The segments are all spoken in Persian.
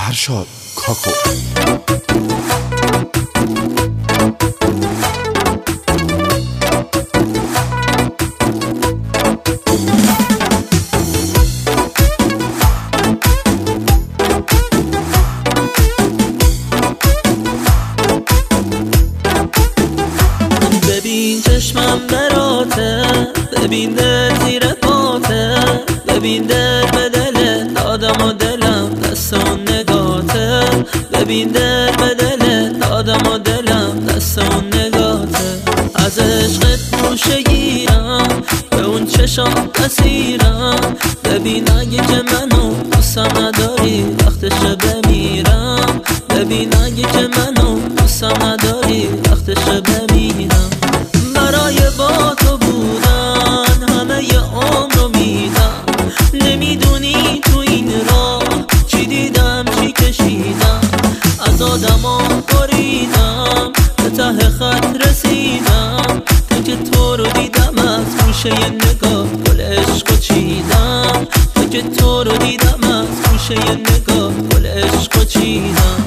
فرشاد کاکو. ببین چشمم براته، ببین دل زیر پاته، ببین دل به دل دادم و دلم دست اون نگاته، ببین دل به دل دادم و دلم دست اون نگاته. از عشقت گوشه گیرم، به اون چشام اسیرم، ببین اگه که منو دوستم نداری وقتشه بمیرم، ببین اگه که منو دوستم نداری وقتشه بمیرم. برای با تو بودن همه ی عمر رو میدم، نمیدونی تو این راه چی دیدم چی کشیدم، از آدما بریدم به ته خط رسیدم، تا که تو رو دیدم از گوشه ی نگاه گل عشق چیدم، تا که تو رو دیدم از گوشه ی نگاه گل عشق چیدم.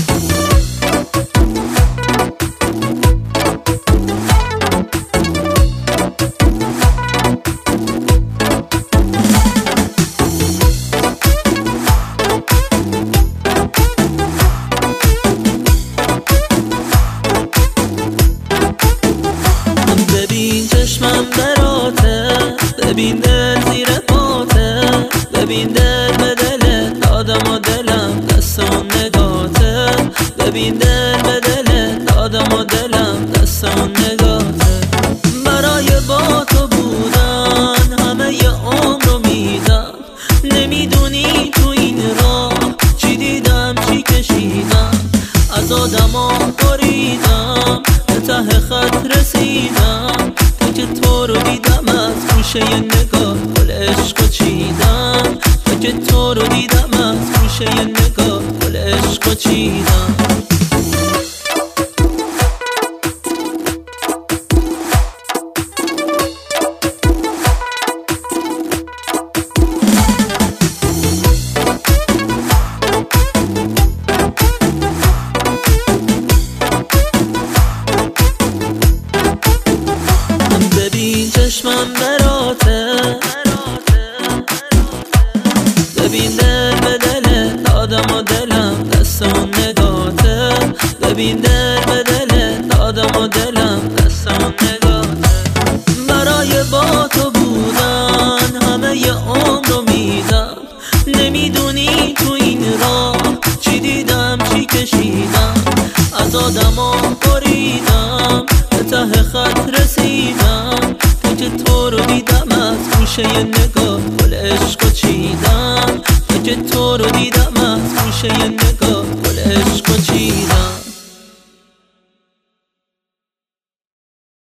ببین چشمم براته، ببین دل زیر پاته، ببین دل به دل دادم و دلم دست اون نگاته، ببین دل به دل دادم و دلم دست اون نگاته. برای با تو بودن همه ی عمر رو میدم، نمیدونی تو این راه چی دیدم چی کشیدم، از آدما بریدم به ته خط رسیدم، تا که تو رو دیدم از گوشه ی نگاه گل عشق چیدم، تا که تو رو دیدم از گوشه ی نگاه گل عشق چیدم. ببین چشمم براته، ببین دل به دل دادم و دلم دست اون نگاته، ببین دل به دل دادم و دلم دست اون نگاته. برای با تو بودن همه ی عمر رو میدم، نمیدونی تو این راه چی دیدم چی کشیدم، از آدما بریدم به ته خط رسیدم، تا که تو رو دیدم از گوشه ی نگاه گل عشق چیدم، تا که تو رو دیدم از گوشه ی نگاه گل عشق چیدم.